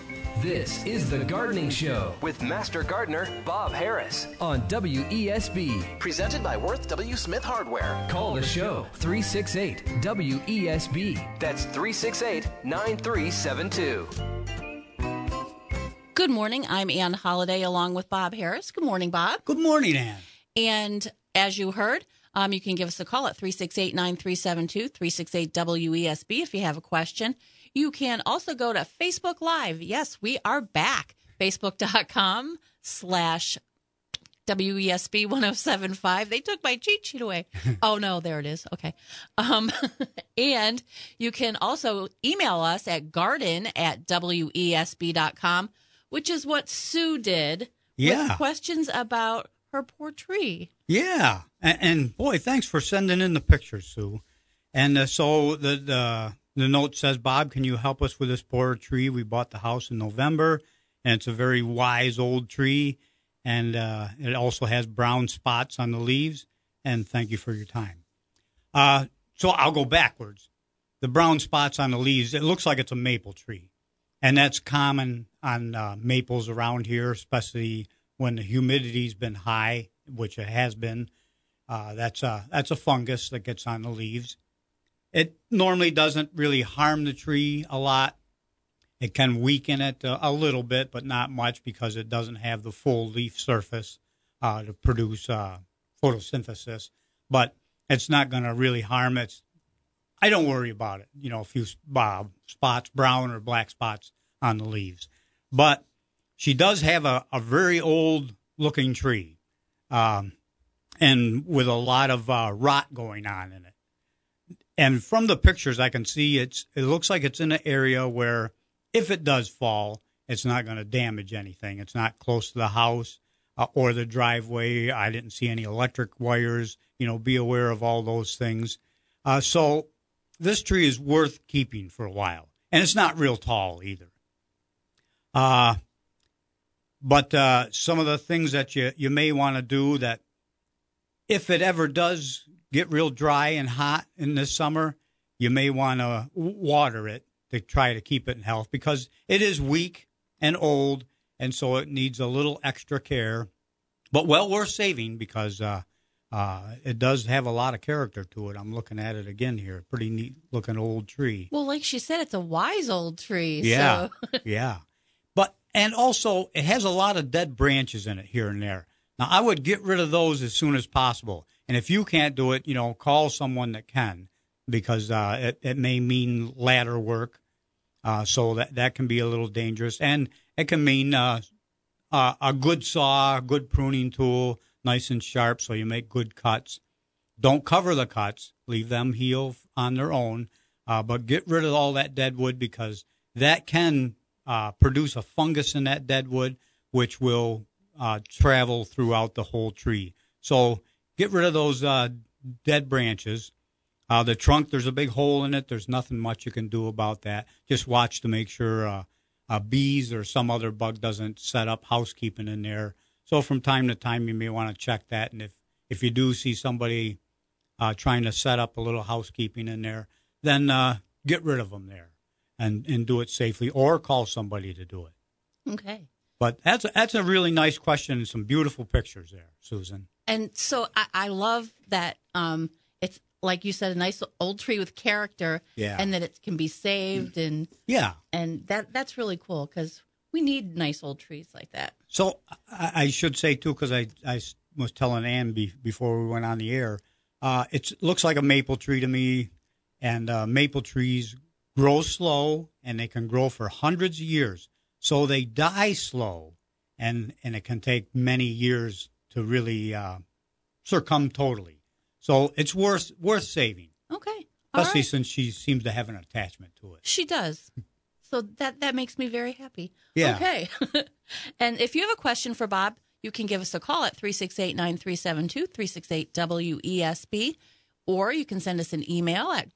This is The Gardening Show with Master Gardener Bob Harris on WESB. Presented by Worth W. Smith Hardware. Call the show 368-WESB. That's 368-9372. Good morning. I'm Ann Holliday along with Bob Harris. Good morning, Bob. Good morning, Ann. And as you heard, you can give us a call at 368-9372, 368-WESB if you have a question. You can also go to Facebook Live. Yes, we are back. Facebook.com/WESB 1075. They took my cheat sheet away. Oh, no, there it is. Okay. And you can also email us at garden@WESB.com, which is what Sue did with questions about her poor tree. Yeah. And boy, thanks for sending in the pictures, Sue. And so the note says, Bob, can you help us with this poor tree? We bought the house in November, and it's a very wise old tree, and it also has brown spots on the leaves, and thank you for your time. So I'll go backwards. The brown spots on the leaves, it looks like it's a maple tree, and that's common on maples around here, especially when the humidity's been high, which it has been. That's a fungus that gets on the leaves. It normally doesn't really harm the tree a lot. It can weaken it a little bit, but not much because it doesn't have the full leaf surface to produce photosynthesis. But it's not going to really harm it. I don't worry about it. You know, a few spots, brown or black spots on the leaves. But she does have a very old-looking tree and with a lot of rot going on in it. And from the pictures, I can see it looks like it's in an area where if it does fall, it's not going to damage anything. It's not close to the house or the driveway. I didn't see any electric wires. You know, be aware of all those things. So this tree is worth keeping for a while. And it's not real tall either. But some of the things that you may want to do that if it ever does get real dry and hot in this summer, you may want to water it to try to keep it in health because it is weak and old, and so it needs a little extra care, but well worth saving because it does have a lot of character to it. I'm looking at it again here. Pretty neat-looking old tree. Well, like she said, it's a wise old tree. Yeah, so. Yeah. And also, it has a lot of dead branches in it here and there. Now, I would get rid of those as soon as possible. And if you can't do it, you know, call someone that can because it may mean ladder work. So that can be a little dangerous. And it can mean a good saw, a good pruning tool, nice and sharp so you make good cuts. Don't cover the cuts. Leave them heal on their own. But get rid of all that dead wood because that can produce a fungus in that dead wood, which will travel throughout the whole tree. So get rid of those dead branches. The trunk, there's a big hole in it. There's nothing much you can do about that. Just watch to make sure bees or some other bug doesn't set up housekeeping in there. So from time to time, you may want to check that. And if you do see somebody trying to set up a little housekeeping in there, then get rid of them there and do it safely or call somebody to do it. Okay. But that's a really nice question and some beautiful pictures there, Susan. And so I love that it's, like you said, a nice old tree with character, and that it can be saved. And that's really cool because we need nice old trees like that. So I should say, too, because I was telling Ann before we went on the air, it looks like a maple tree to me, and maple trees grow slow, and they can grow for hundreds of years. So they die slow, and it can take many years to really succumb totally. So it's worth saving. Okay. Especially since she seems to have an attachment to it. She does. So that makes me very happy. Yeah. Okay. And if you have a question for Bob, you can give us a call at 368-9372, 368-WESB, or you can send us an email at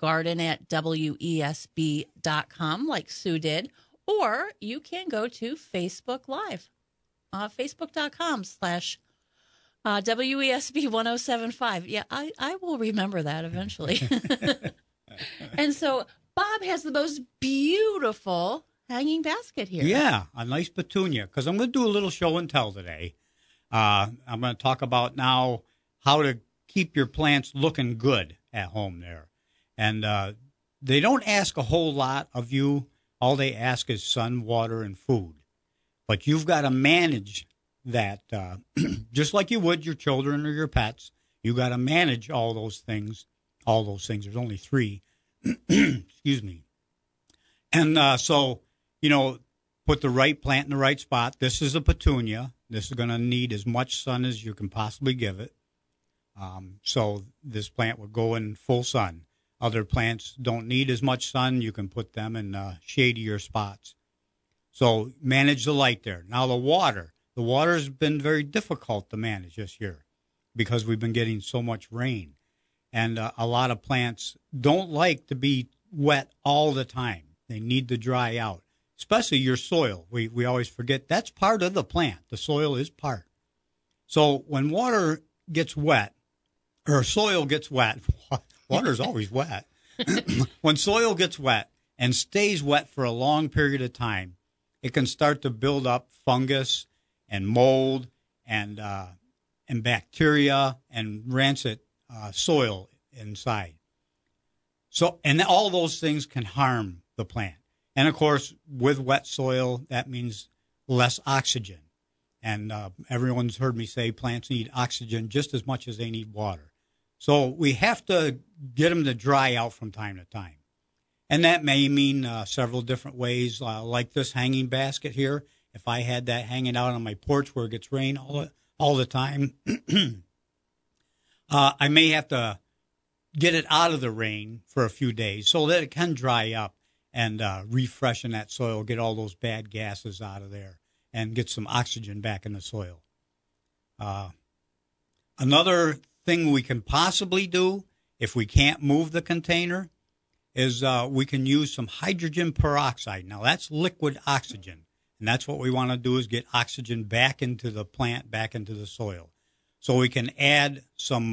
garden@wesb.com like Sue did, or you can go to Facebook Live, facebook.com/WESB 1075. Yeah, I will remember that eventually. And so Bob has the most beautiful, hanging basket here. Yeah, a nice petunia, because I'm going to do a little show and tell today. I'm going to talk about now how to keep your plants looking good at home there. And they don't ask a whole lot of you. All they ask is sun, water, and food. But you've got to manage that just like you would your children or your pets. You've got to manage all those things. All those things. There's only 3. Excuse me. And so, put the right plant in the right spot. This is a petunia. This is going to need as much sun as you can possibly give it. So this plant would go in full sun. Other plants don't need as much sun. You can put them in shadier spots. So manage the light there. Now the water. The water has been very difficult to manage this year because we've been getting so much rain. And a lot of plants don't like to be wet all the time. They need to dry out, especially your soil. We always forget that's part of the plant. The soil is part. So when water gets wet, or soil gets wet, water is always wet. When soil gets wet and stays wet for a long period of time, it can start to build up fungus and mold and bacteria and rancid soil inside. So, and all those things can harm the plant. And of course, with wet soil, that means less oxygen. And everyone's heard me say plants need oxygen just as much as they need water. So we have to get them to dry out from time to time. And that may mean several different ways, like this hanging basket here. If I had that hanging out on my porch where it gets rain all the time, I may have to get it out of the rain for a few days so that it can dry up and refreshen that soil, get all those bad gases out of there, and get some oxygen back in the soil. Another thing we can possibly do if we can't move the container is we can use some hydrogen peroxide. Now, that's liquid oxygen, and that's what we want to do is get oxygen back into the plant, back into the soil. So we can add some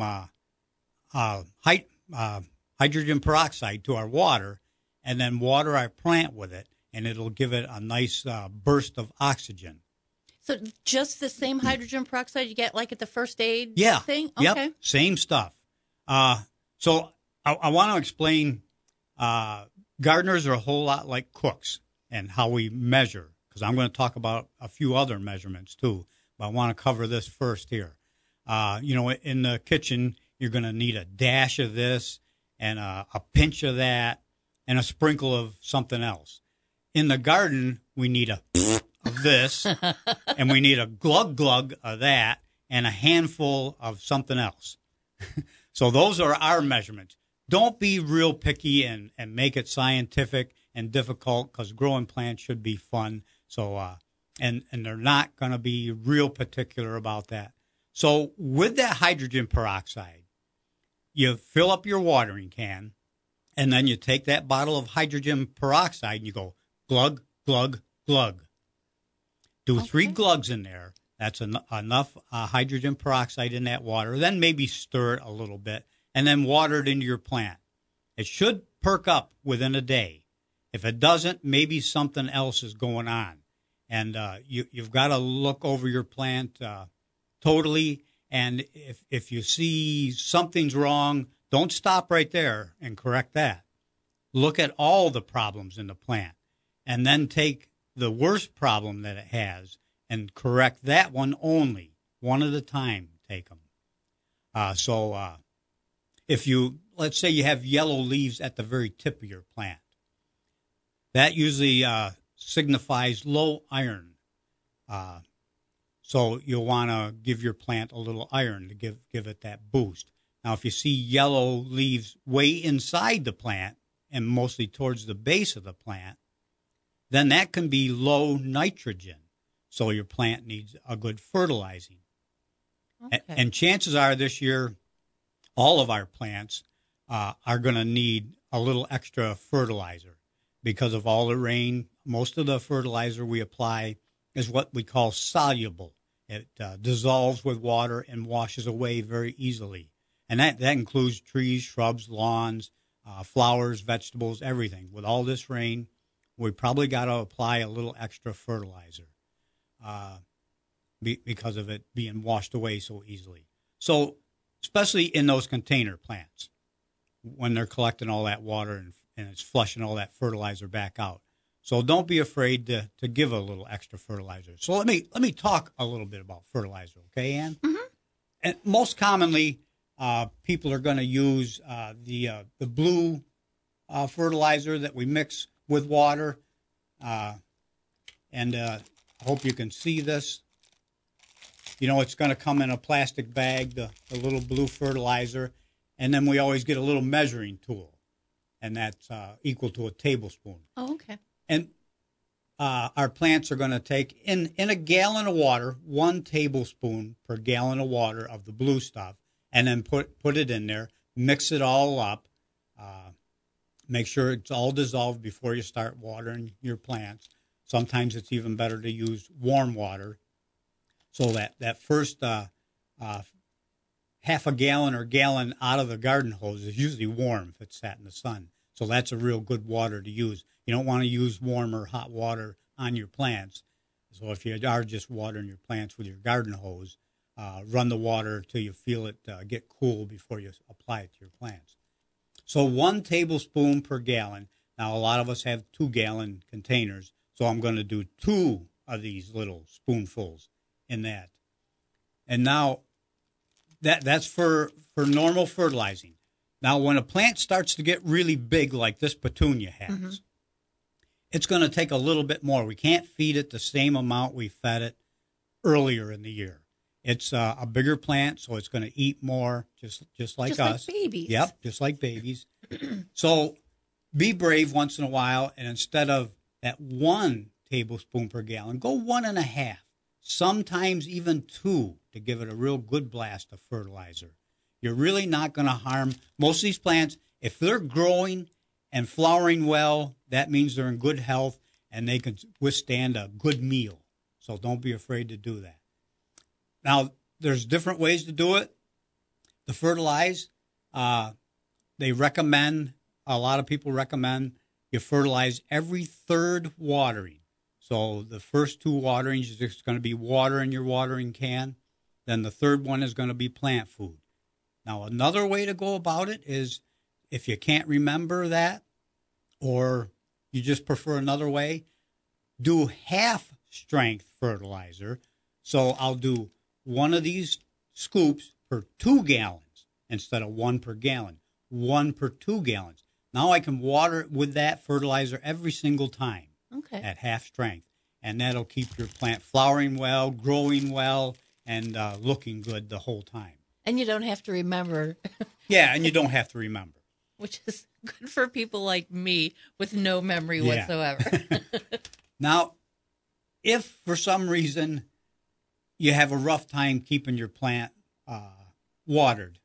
hydrogen peroxide to our water and then water our plant with it, and it'll give it a nice burst of oxygen. So just the same hydrogen peroxide you get like at the first aid thing? Yeah, Okay. yep, same stuff. So I want to explain gardeners are a whole lot like cooks and how we measure, because I'm going to talk about a few other measurements too, but I want to cover this first here. In the kitchen, you're going to need a dash of this and a pinch of that and a sprinkle of something else. In the garden, we need a of this and we need a glug of that and a handful of something else. So those are our measurements. Don't be real picky and make it scientific and difficult, because growing plants should be fun. So and they're not going to be real particular about that. So with that hydrogen peroxide, you fill up your watering can, and then you take that bottle of hydrogen peroxide and you go glug, glug, glug. Do 3 glugs in there. That's enough hydrogen peroxide in that water. Then maybe stir it a little bit, and then water it into your plant. It should perk up within a day. If it doesn't, maybe something else is going on. And you've got to look over your plant totally. And if you see something's wrong, don't stop right there and correct that. Look at all the problems in the plant, and then take the worst problem that it has and correct that one only, one at a time. Take them. If let's say you have yellow leaves at the very tip of your plant, that usually signifies low iron. So you'll want to give your plant a little iron to give it that boost. Now, if you see yellow leaves way inside the plant and mostly towards the base of the plant, then that can be low nitrogen. So your plant needs a good fertilizing. Okay. And chances are this year, all of our plants are going to need a little extra fertilizer because of all the rain. Most of the fertilizer we apply is what we call soluble. It dissolves with water and washes away very easily. And that includes trees, shrubs, lawns, flowers, vegetables, everything. With all this rain, we probably got to apply a little extra fertilizer because of it being washed away so easily. So especially in those container plants when they're collecting all that water and it's flushing all that fertilizer back out. So don't be afraid to give a little extra fertilizer. So let me talk a little bit about fertilizer, okay, Ann? Mm-hmm. And most commonly, people are going to use the blue fertilizer that we mix with water. And I hope you can see this. You know, it's going to come in a plastic bag, the little blue fertilizer, and then we always get a little measuring tool, and that's equal to a tablespoon. Oh, okay. And our plants are going to take, in a gallon of water, 1 tablespoon per gallon of water of the blue stuff, and then put it in there, mix it all up, make sure it's all dissolved before you start watering your plants. Sometimes it's even better to use warm water. So that first half a gallon or gallon out of the garden hose is usually warm if it's sat in the sun. So that's a real good water to use. You don't want to use warm or hot water on your plants. So if you are just watering your plants with your garden hose, run the water till you feel it get cool before you apply it to your plants. So 1 tablespoon per gallon. Now, a lot of us have 2-gallon containers, so I'm going to do 2 of these little spoonfuls in that. And now that's for normal fertilizing. Now, when a plant starts to get really big like this petunia has, mm-hmm. it's going to take a little bit more. We can't feed it the same amount we fed it earlier in the year. It's a bigger plant, so it's going to eat more, just like us. Just like babies. Yep, just like babies. So be brave once in a while, and instead of that 1 tablespoon per gallon, go 1.5. Sometimes even 2 to give it a real good blast of fertilizer. You're really not going to harm most of these plants. If they're growing and flowering well, that means they're in good health and they can withstand a good meal. So don't be afraid to do that. Now, there's different ways to do it. The fertilize, they recommend, a lot of people recommend you fertilize every 3rd watering. So the first 2 waterings is just going to be water in your watering can. Then the 3rd one is going to be plant food. Now, another way to go about it is if you can't remember that or you just prefer another way, do half-strength fertilizer. So I'll do 1 of these scoops per 2 gallons instead of 1 per gallon, 1 per 2 gallons. Now I can water it with that fertilizer every single time. Okay. At half strength. And that'll keep your plant flowering well, growing well, and looking good the whole time. And you don't have to remember. Yeah, and you don't have to remember. Which is good for people like me with no memory whatsoever. Now, if for some reason you have a rough time keeping your plant watered,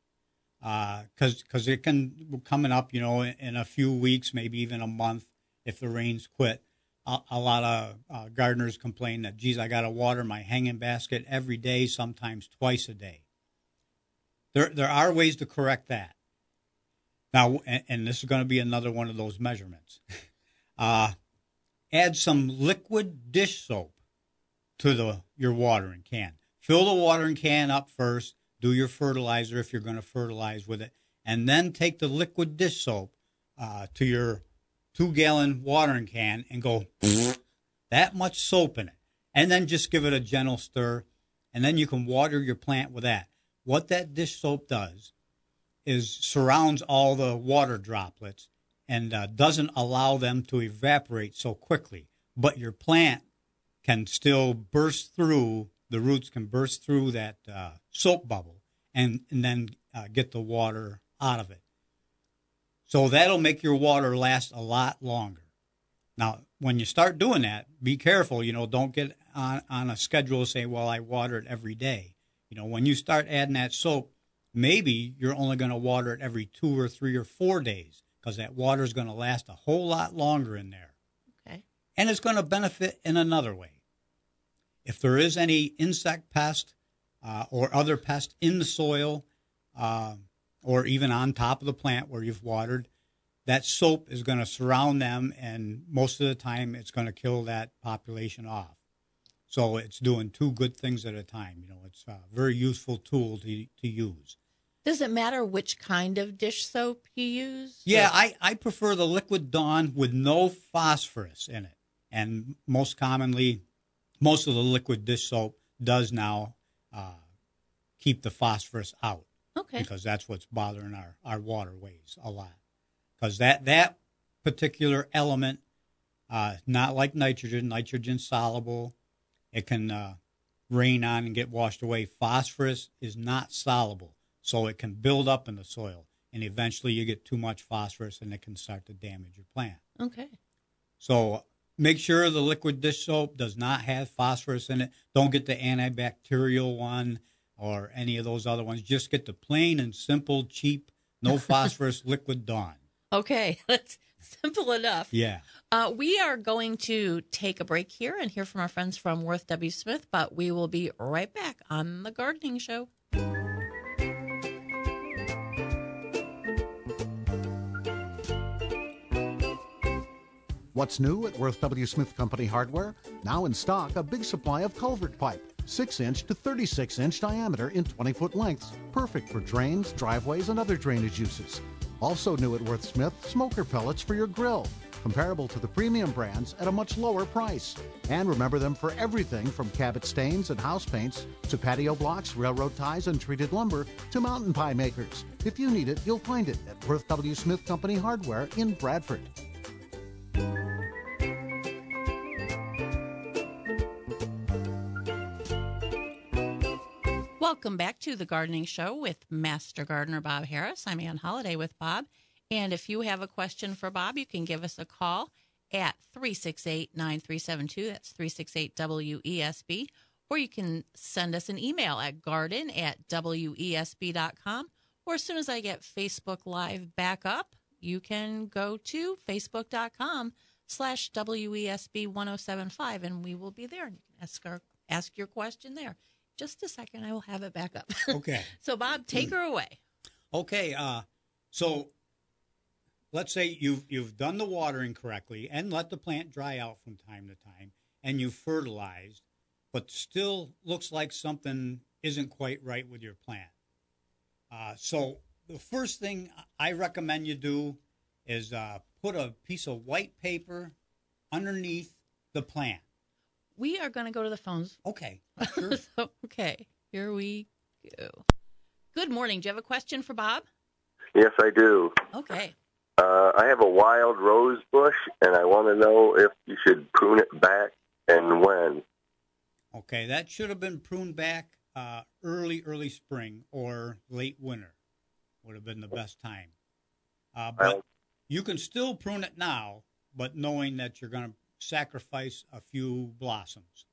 because it can be coming up, in a few weeks, maybe even a month if the rains quit. A lot of gardeners complain that, geez, I got to water my hanging basket every day, sometimes twice a day. There are ways to correct that. Now, and this is going to be another one of those measurements. Add some liquid dish soap to your watering can. Fill the watering can up first. Do your fertilizer if you're going to fertilize with it. And then take the liquid dish soap to your 2-gallon watering can and go that much soap in it. And then just give it a gentle stir. And then you can water your plant with that. What that dish soap does is surrounds all the water droplets and doesn't allow them to evaporate so quickly. But your plant can still burst through, the roots can burst through that soap bubble and then get the water out of it. So that'll make your water last a lot longer. Now, when you start doing that, be careful, don't get on a schedule say, well, I water it every day. When you start adding that soap, maybe you're only going to water it every 2 or 3 or 4 days because that water is going to last a whole lot longer in there. Okay. And it's going to benefit in another way. If there is any insect pest or other pest in the soil or even on top of the plant where you've watered, that soap is going to surround them, and most of the time it's going to kill that population off. So it's doing two good things at a time. It's a very useful tool to use. Does it matter which kind of dish soap you use? Yeah, I prefer the Liquid Dawn with no phosphorus in it. And most commonly, most of the liquid dish soap does now keep the phosphorus out. Okay. Because that's what's bothering our waterways a lot. Because that particular element, not like nitrogen's soluble. It can rain on and get washed away. Phosphorus is not soluble, so it can build up in the soil. And eventually you get too much phosphorus and it can start to damage your plant. Okay. So make sure the liquid dish soap does not have phosphorus in it. Don't get the antibacterial one or any of those other ones. Just get the plain and simple, cheap, no phosphorus Liquid Dawn. Okay, that's simple enough. Yeah. We are going to take a break here and hear from our friends from Worth W. Smith, but we will be right back on The Gardening Show. What's new at Worth W. Smith Company Hardware? Now in stock, a big supply of culvert pipe. 6-inch to 36-inch diameter in 20-foot lengths. Perfect for drains, driveways, and other drainage uses. Also new at Worth Smith, smoker pellets for your grill. Comparable to the premium brands at a much lower price. And remember them for everything from Cabot stains and house paints to patio blocks, railroad ties, and treated lumber to mountain pie makers. If you need it, you'll find it at Worth W. Smith Company Hardware in Bradford. Welcome back to The Gardening Show with Master Gardener Bob Harris. I'm Ann Holliday with Bob. And if you have a question for Bob, you can give us a call at 368-9372. That's 368-WESB. Or you can send us an email at garden@wesb.com. Or as soon as I get Facebook Live back up, you can go to facebook.com/WESB1075, and we will be there. And you can ask your question there. Just a second, I will have it back up. Okay. So, Bob, take her away. Okay. So let's say you've done the watering correctly and let the plant dry out from time to time, and you fertilized, but still looks like something isn't quite right with your plant. So the first thing I recommend you do is put a piece of white paper underneath the plant. We are going to go to the phones. Okay. Sure. Okay, here we go. Good morning. Do you have a question for Bob? Yes, I do. Okay. I have a wild rose bush, and I want to know if you should prune it back and when. Okay, that should have been pruned back early spring or late winter would have been the best time. But you can still prune it now, but knowing that you're going to sacrifice a few blossoms.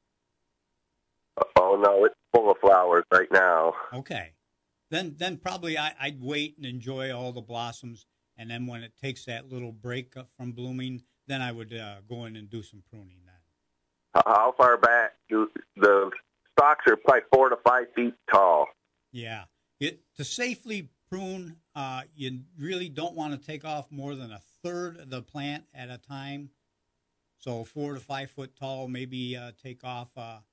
Oh, no, it's full of flowers right now. Okay. Then probably I'd wait and enjoy all the blossoms, and then when it takes that little break up from blooming, then I would go in and do some pruning then. How far back? The stalks are probably 4 to 5 feet tall. Yeah. To safely prune, you really don't want to take off more than a third of the plant at a time. So 4 to 5 foot tall, maybe take off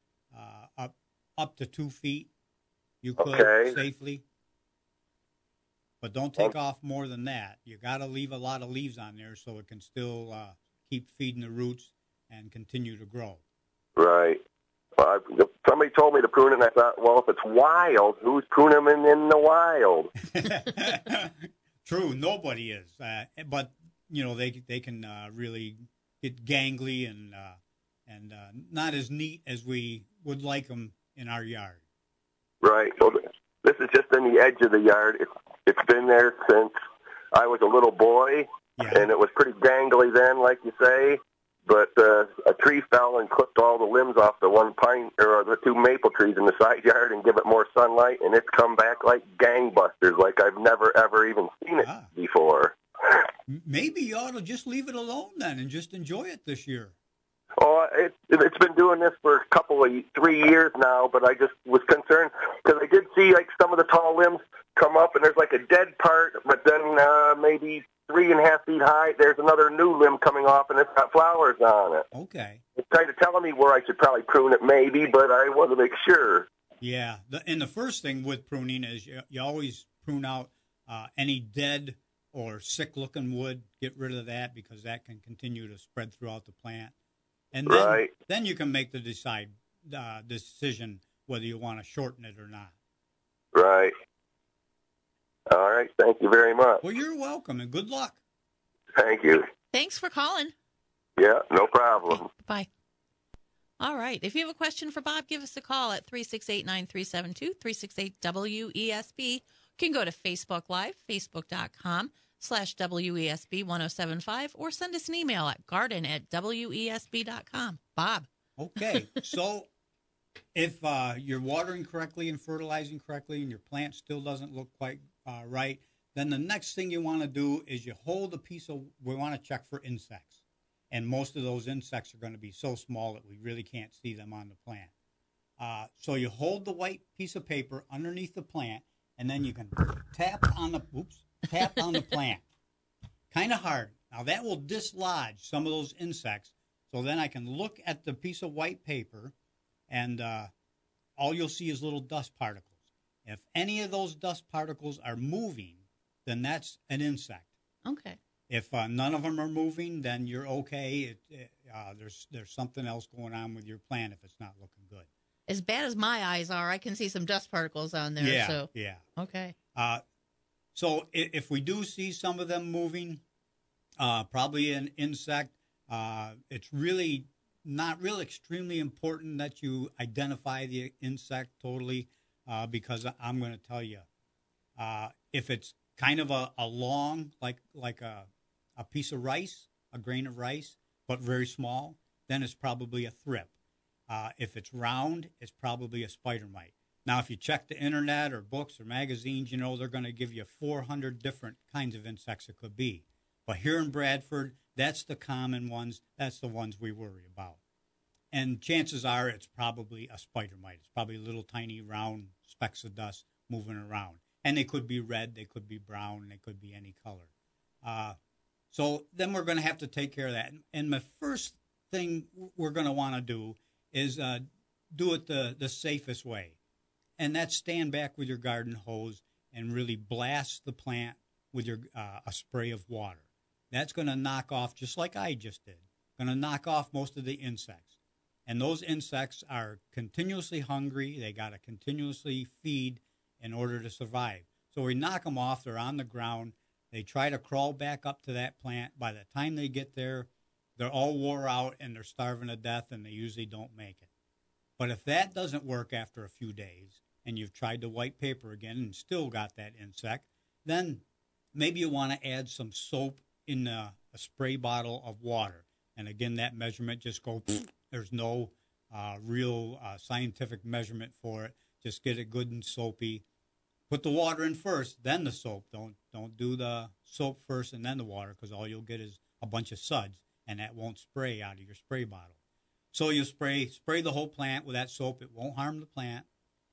up to 2 feet. You could safely. But don't take off more than that. You got to leave a lot of leaves on there so it can still keep feeding the roots and continue to grow. Right. Somebody told me to prune it, and I thought, well, if it's wild, who's pruning them in the wild? True, nobody is. But they can really get gangly and not as neat as we would like them in our yard. Right. So this is just in the edge of the yard. It's been there since I was a little boy, and it was pretty gangly then, like you say. But a tree fell and clipped all the limbs off the one pine or the 2 maple trees in the side yard and give it more sunlight, and it's come back like gangbusters, like I've never ever even seen it before. Maybe you ought to just leave it alone then and just enjoy it this year. Oh, it's been doing this for a couple of 3 years now, but I just was concerned because I did see like some of the tall limbs come up and there's like a dead part, but then maybe 3.5 feet high, there's another new limb coming off, and it's got flowers on it. Okay. It's kind of telling me where I should probably prune it, maybe, but I want to make sure. Yeah, and the first thing with pruning is you always prune out any dead or sick-looking wood. Get rid of that because that can continue to spread throughout the plant. And then you can make the decision whether you want to shorten it or not. Right. All right. Thank you very much. Well, you're welcome, and good luck. Thank you. Thanks for calling. Yeah, no problem. Okay, bye. All right. If you have a question for Bob, give us a call at 368-9372, 368-WESB. You can go to Facebook Live, facebook.com/WESB1075, or send us an email at garden@WESB.com. Bob. Okay. So if you're watering correctly and fertilizing correctly and your plant still doesn't look quite right, then the next thing you want to do is you hold a piece of, we want to check for insects. And most of those insects are going to be so small that we really can't see them on the plant. So you hold the white piece of paper underneath the plant, and then you can tap on the plant, kind of hard. Now that will dislodge some of those insects. So then I can look at the piece of white paper, and all you'll see is little dust particles. If any of those dust particles are moving, then that's an insect. Okay. If none of them are moving, then you're okay. There's something else going on with your plant if it's not looking good. As bad as my eyes are, I can see some dust particles on there. Yeah, yeah. Okay. So if we do see some of them moving, probably an insect. It's really not really extremely important that you identify the insect totally, because I'm going to tell you, if it's kind of a long, like a piece of rice, a grain of rice, but very small, then it's probably a thrip. If it's round, it's probably a spider mite. Now, if you check the internet or books or magazines, they're going to give you 400 different kinds of insects it could be. But here in Bradford, that's the common ones. That's the ones we worry about. And chances are it's probably a spider mite. It's probably little tiny round specks of dust moving around. And they could be red, they could be brown, they could be any color. So then we're going to have to take care of that. And my first thing we're going to want to do is do it the safest way. And that's stand back with your garden hose and really blast the plant with your a spray of water. That's going to knock off, just like I just did, going to knock off most of the insects. And those insects are continuously hungry. They got to continuously feed in order to survive. So we knock them off. They're on the ground. They try to crawl back up to that plant. By the time they get there, they're all wore out and they're starving to death, and they usually don't make it. But if that doesn't work after a few days and you've tried the white paper again and still got that insect, then maybe you want to add some soap in a spray bottle of water. And again, that measurement just goes, there's no real scientific measurement for it. Just get it good and soapy. Put the water in first, then the soap. Don't do the soap first and then the water, because all you'll get is a bunch of suds, and that won't spray out of your spray bottle. So you spray the whole plant with that soap. It won't harm the plant,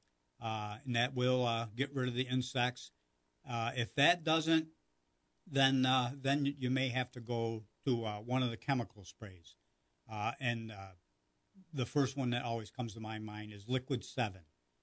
and that will get rid of the insects. If that doesn't, then you may have to go to one of the chemical sprays. And the first one that always comes to my mind is Liquid 7.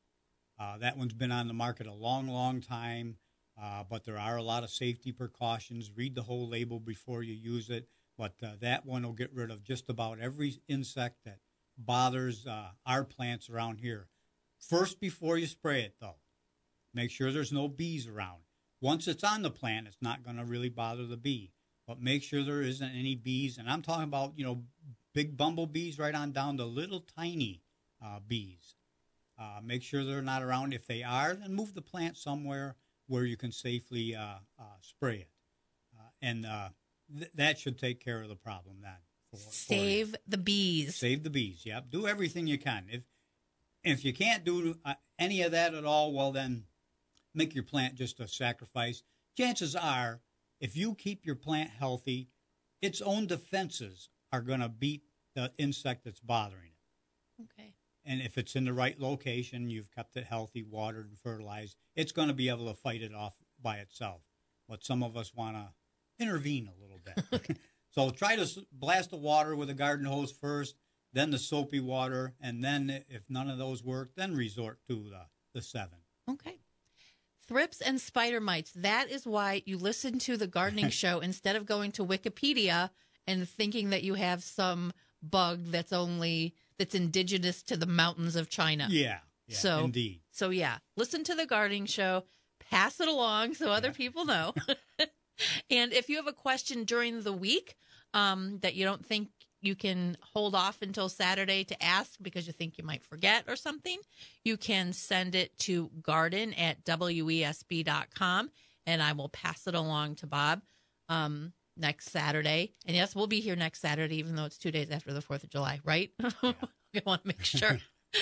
That one's been on the market a long, long time, but there are a lot of safety precautions. Read the whole label before you use it. But that one will get rid of just about every insect that bothers our plants around here. First, before you spray it, though, make sure there's no bees around. Once it's on the plant, it's not going to really bother the bee. But make sure there isn't any bees. And I'm talking about, big bumblebees right on down to little tiny bees. Make sure they're not around. If they are, then move the plant somewhere where you can safely spray it. And that should take care of the problem then. Save the bees. Save the bees, yep. Do everything you can. If you can't do any of that at all, well, then make your plant just a sacrifice. Chances are, if you keep your plant healthy, its own defenses are going to beat the insect that's bothering it. Okay. and if it's in the right location, you've kept it healthy, watered, and fertilized, it's going to be able to fight it off by itself. But some of us want to intervene a little bit. So try to blast the water with a garden hose first, then the soapy water, and then if none of those work, then resort to the 7. Okay. Thrips and spider mites. That is why you listen to the gardening show instead of going to Wikipedia and thinking that you have some bug that's indigenous to the mountains of China. Yeah, indeed. So, listen to the gardening show, pass it along so other people know. And if you have a question during the week that you don't think you can hold off until Saturday to ask because you think you might forget or something, you can send it to garden@wesb.com, and I will pass it along to Bob next Saturday. And yes, we'll be here next Saturday, even though it's 2 days after the 4th of July, right? Yeah. I want to make sure.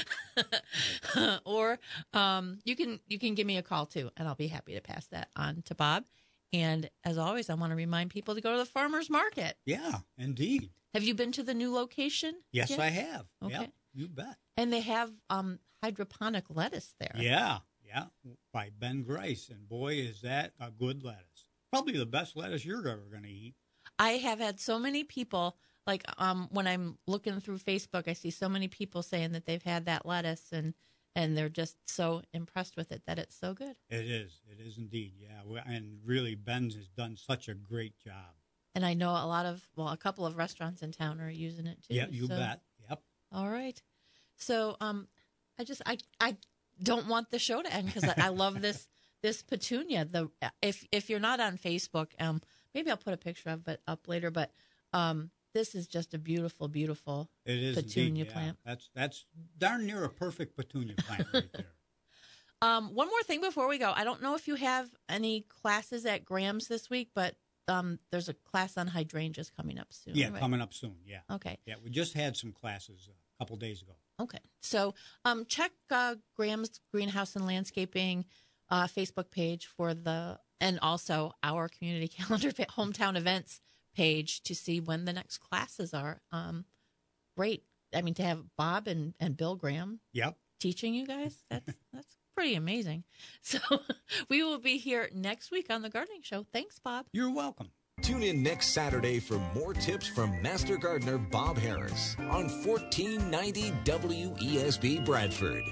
Or you can give me a call too, and I'll be happy to pass that on to Bob. And as always, I want to remind people to go to the farmers market. Yeah, indeed. Have you been to the new location? Yes, yet? I have. Okay. Yep, you bet. And they have hydroponic lettuce there. Yeah, by Ben Grice. And boy, is that a good lettuce. Probably the best lettuce you're ever going to eat. I have had so many people, like when I'm looking through Facebook, I see so many people saying that they've had that lettuce and they're just so impressed with it that it's so good. It is indeed, yeah. And really, Ben has done such a great job. And I know a couple of restaurants in town are using it too. Yeah, you bet. Yep. All right. So I don't want the show to end because I love this petunia. If you're not on Facebook, maybe I'll put a picture of it up later. But this is just a beautiful, beautiful petunia plant. That's darn near a perfect petunia plant right there. One more thing before we go. I don't know if you have any classes at Graham's this week, but there's a class on hydrangeas coming up soon. Yeah, right? coming up soon, yeah. Okay. Yeah, we just had some classes a couple days ago. Okay. So check Graham's Greenhouse and Landscaping Facebook page and also our community calendar hometown events page to see when the next classes are. Great. I mean, to have Bob and Bill Graham teaching you guys, that's pretty amazing. So we will be here next week on The Gardening Show. Thanks, Bob. You're welcome. Tune in next Saturday for more tips from Master Gardener Bob Harris on 1490 WESB Bradford.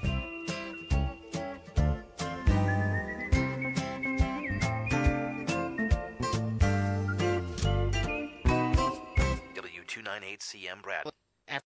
W298CM Bradford.